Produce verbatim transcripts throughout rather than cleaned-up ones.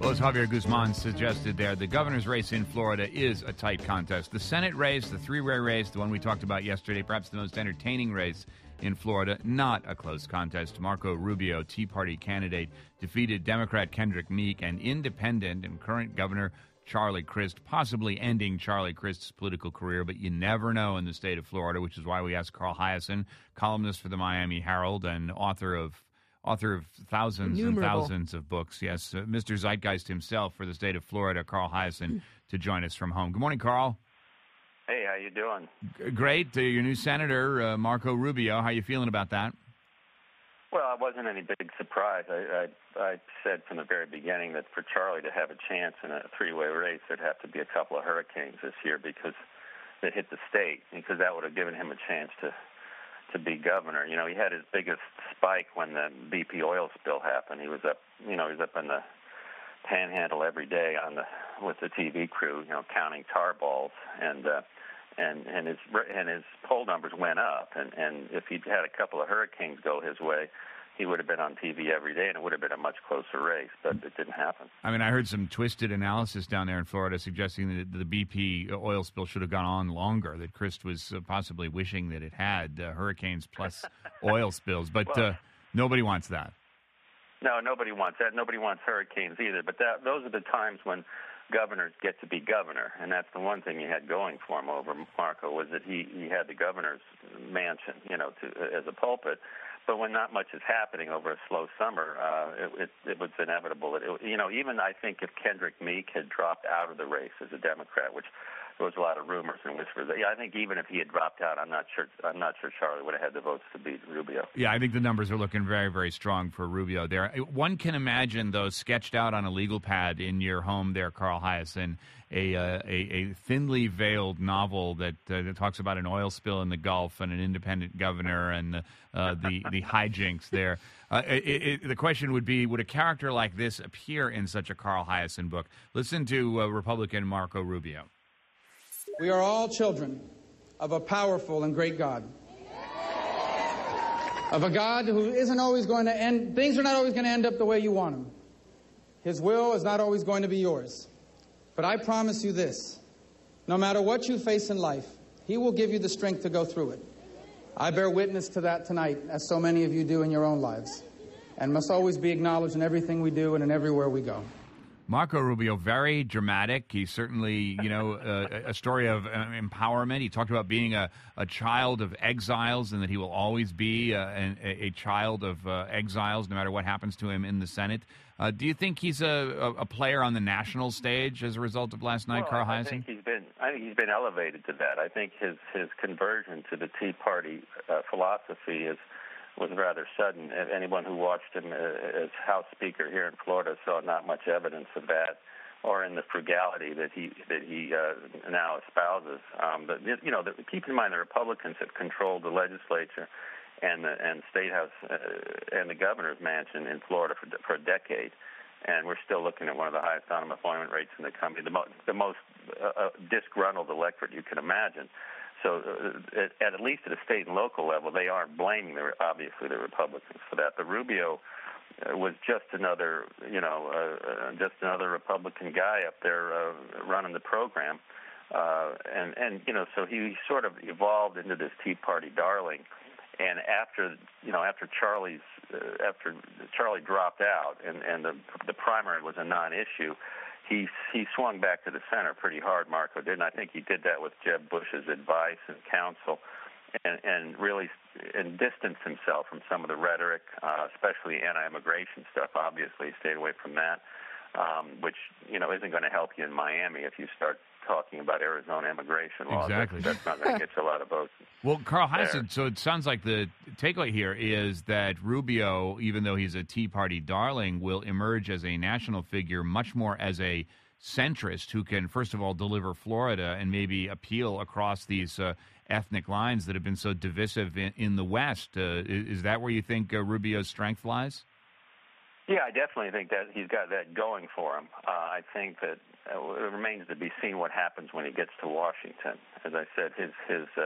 Well, as Javier Guzman suggested there, the governor's race in Florida is a tight contest. The Senate race, the three-way race, the one we talked about yesterday, perhaps the most entertaining race in Florida, not a close contest. Marco Rubio, Tea Party candidate, defeated Democrat Kendrick Meek and independent and current governor Charlie Crist, possibly ending Charlie Crist's political career, but you never know in the state of Florida, which is why we asked Carl Hiaasen, columnist for the Miami Herald and author of Author of thousands Innumerable. and thousands of books. Yes, uh, Mister Zeitgeist himself for the state of Florida, Carl Hiaasen, to join us from home. Good morning, Carl. Hey, how you doing? G- great. Uh, your new senator, uh, Marco Rubio. How you feeling about that? Well, it wasn't any big surprise. I, I, I said from the very beginning that for Charlie to have a chance in a three-way race, there'd have to be a couple of hurricanes this year because they hit the state, because that would have given him a chance to to be governor. You know, he had his biggest spike when the B P oil spill happened. He was up, you know, he was up in the Panhandle every day on the with the T V crew, you know, counting tar balls, and uh, and and his and his poll numbers went up. And and if he'd had a couple of hurricanes go his way, he would have been on T V every day, and it would have been a much closer race, but it didn't happen. I mean, I heard some twisted analysis down there in Florida suggesting that the B P oil spill should have gone on longer, that Crist was uh, possibly wishing that it had uh, hurricanes plus oil spills, but well, uh, nobody wants that. No, nobody wants that. Nobody wants hurricanes either, but that, those are the times when governors get to be governor, and that's the one thing he had going for him over Marco, was that he, he had the governor's mansion, you know, to, as a pulpit. But when not much is happening over a slow summer, uh, it, it, it was inevitable that, it, you know, even I think if Kendrick Meek had dropped out of the race as a Democrat, which there was a lot of rumors and whispers, yeah, I think even if he had dropped out, I'm not sure I'm not sure Charlie would have had the votes to beat Rubio. Yeah, I think the numbers are looking very, very strong for Rubio there. One can imagine, though, sketched out on a legal pad in your home there, Carl Hiaasen, a, uh, a, a thinly veiled novel that, uh, that talks about an oil spill in the Gulf and an independent governor and the, uh, the, the hijinks there. Uh, it, it, the question would be, would a character like this appear in such a Carl Hiaasen book? Listen to uh, Republican Marco Rubio. We are all children of a powerful and great God. Of a God who isn't always going to end, things are not always going to end up the way you want them. His will is not always going to be yours. But I promise you this, no matter what you face in life, He will give you the strength to go through it. I bear witness to that tonight, as so many of you do in your own lives, and must always be acknowledged in everything we do and in everywhere we go. Marco Rubio, very dramatic. He's certainly, you know, uh, a story of uh, empowerment. He talked about being a, a child of exiles and that he will always be uh, an, a, a child of uh, exiles no matter what happens to him in the Senate. Uh, do you think he's a, a player on the national stage as a result of last night, well, Carl I Hiaasen? think he's been. I think he's been elevated to that. I think his his conversion to the Tea Party uh, philosophy is. was rather sudden. Anyone who watched him as House Speaker here in Florida saw not much evidence of that, or in the frugality that he that he uh, now espouses. Um, but you know, the, keep in mind the Republicans have controlled the legislature and the and state house uh, and the governor's mansion in Florida for for a decade, and we're still looking at one of the highest unemployment rates in the country, the, mo- the most uh, disgruntled electorate you can imagine. So uh, at, at least at a state and local level, they aren't blaming, the, obviously, the Republicans for that. But Rubio uh, was just another, you know, uh, uh, just another Republican guy up there uh, running the program. Uh, and, and, you know, so he sort of evolved into this Tea Party darling. And after, you know, after Charlie's, uh, after Charlie dropped out and, and the, the primary was a non-issue, He he swung back to the center pretty hard, Marco did, and I think he did that with Jeb Bush's advice and counsel, and, and really and distanced himself from some of the rhetoric, uh, especially anti-immigration stuff. Obviously, he stayed away from that, um, which you know isn't going to help you in Miami if you start talking about Arizona immigration laws. Exactly. That's, that's not going to get you a lot of votes. Well, Carl Hiaasen, so it sounds like the takeaway here is that Rubio, even though he's a Tea Party darling, will emerge as a national figure much more as a centrist who can, first of all, deliver Florida and maybe appeal across these uh, ethnic lines that have been so divisive in, in the West. Uh, is, is that where you think uh, Rubio's strength lies? Yeah, I definitely think that he's got that going for him. Uh, I think that uh, it remains to be seen what happens when he gets to Washington. As I said, his his uh,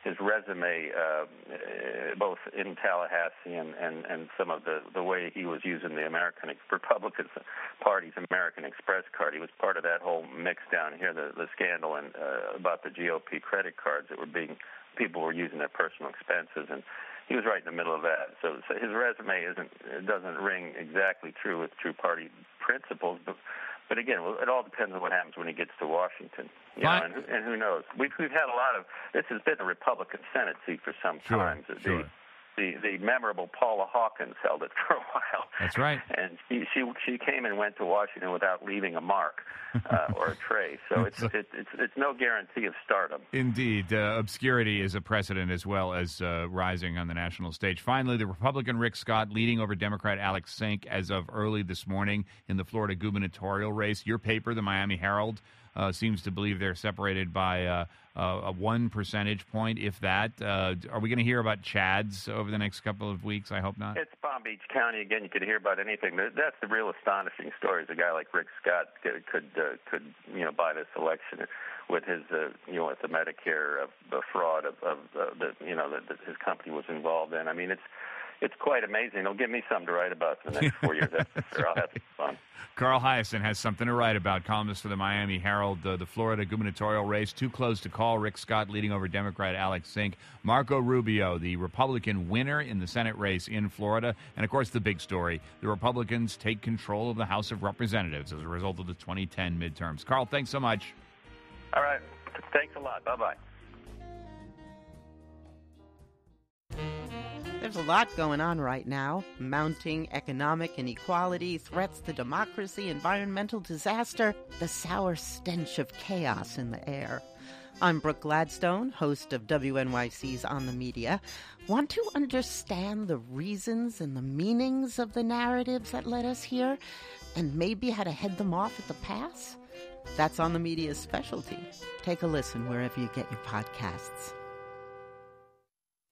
his resume, uh, both in Tallahassee and, and, and some of the, the way he was using the American Republican Party's American Express card. He was part of that whole mix down here, the, the scandal and uh, about the G O P credit cards that were being, people were using their personal expenses, and he was right in the middle of that. So, so his resume isn't, it doesn't ring exactly true with true party principles, but But again, it all depends on what happens when he gets to Washington. You know, and, and who knows? We've, we've had a lot of, this has been a Republican Senate seat for some sure, time. The, sure. The, the memorable Paula Hawkins held it for a while. That's right. And she she, she came and went to Washington without leaving a mark uh, or a trace. So it's, it, it's it's no guarantee of stardom. Indeed. Uh, obscurity is a precedent as well as uh, rising on the national stage. Finally, the Republican Rick Scott leading over Democrat Alex Sink as of early this morning in the Florida gubernatorial race. Your paper, the Miami Herald, uh, seems to believe they're separated by uh, uh, a one percentage point, if that. Uh, are we going to hear about Chads over the next couple of weeks? I hope not. It's Palm Beach County again. You could hear about anything. That's the real astonishing story. Is a guy like Rick Scott could could, uh, could you know buy this election with his uh, you know with the Medicare uh, the fraud of, of uh, the you know that his company was involved in. I mean, it's. It's quite amazing. It'll give me something to write about for the next four years. That's for sure. I'll have some fun. Carl Hiaasen has something to write about. Columnist for the Miami Herald, uh, the Florida gubernatorial race, too close to call. Rick Scott leading over Democrat Alex Sink. Marco Rubio, the Republican winner in the Senate race in Florida. And, of course, the big story, the Republicans take control of the House of Representatives as a result of the twenty ten midterms. Carl, thanks so much. All right. Thanks a lot. Bye-bye. There's a lot going on right now. Mounting economic inequality, threats to democracy, environmental disaster, the sour stench of chaos in the air. I'm Brooke Gladstone, host of W N Y C's On the Media. Want to understand the reasons and the meanings of the narratives that led us here, and maybe how to head them off at the pass? That's On the Media's specialty. Take a listen wherever you get your podcasts.